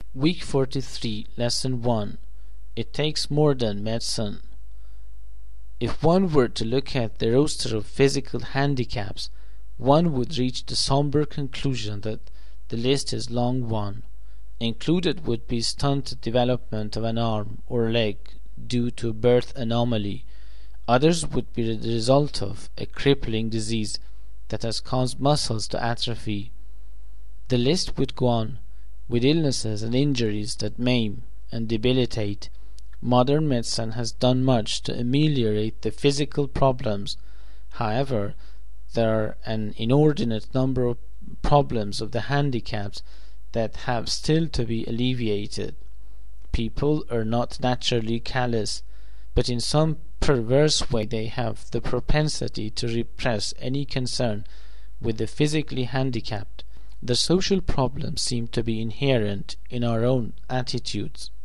Week 43, Lesson 1. It takes more than medicine. If one were to look at the roster of physical handicaps, one would reach the somber conclusion that the list is a long one. Included would be stunted development of an arm or leg due to a birth anomaly. Others would be the result of a crippling disease that has caused muscles to atrophy. The list would go on, with illnesses and injuries that maim and debilitate. Modern medicine has done much to ameliorate the physical problems. However, there are an inordinate number of problems of the handicaps that have still to be alleviated. People are not naturally callous, but in some perverse way they have the propensity to repress any concern with the physically handicapped. The social problems seem to be inherent in our own attitudes.